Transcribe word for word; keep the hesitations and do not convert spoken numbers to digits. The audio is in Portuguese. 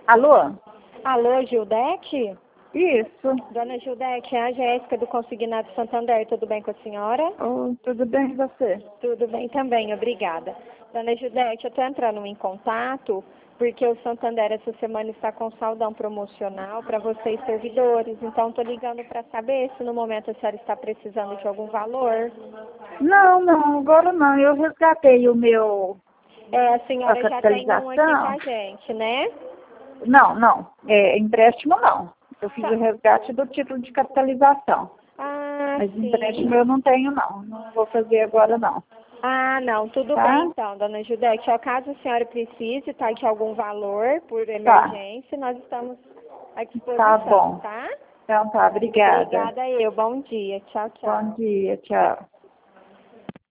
Alô? Alô, Gildete? Isso. Dona Gildete, é a Jéssica do Consignado Santander, tudo bem com a senhora? Oh, tudo bem e você? Tudo bem também, obrigada. Dona Gildete, eu estou entrando em contato porque o Santander essa semana está com saldão promocional para vocês servidores, então estou ligando para saber se no momento a senhora está precisando de algum valor. Não, não, agora não. Eu resgatei o meu... É, a senhora a já tem um aqui com capitalização. a gente, né? Não, não. É, empréstimo não. Eu fiz Tá. o resgate do título de capitalização. Ah, Mas sim. empréstimo eu não tenho, não. Não vou fazer agora, não. Ah, não, tudo Tá? bem então, dona Judete. Ó, caso a senhora precise, tá, de algum valor por Tá. emergência, nós estamos à disposição, Tá bom. tá? Então tá, obrigada. Obrigada eu, bom dia, tchau, tchau. Bom dia, tchau.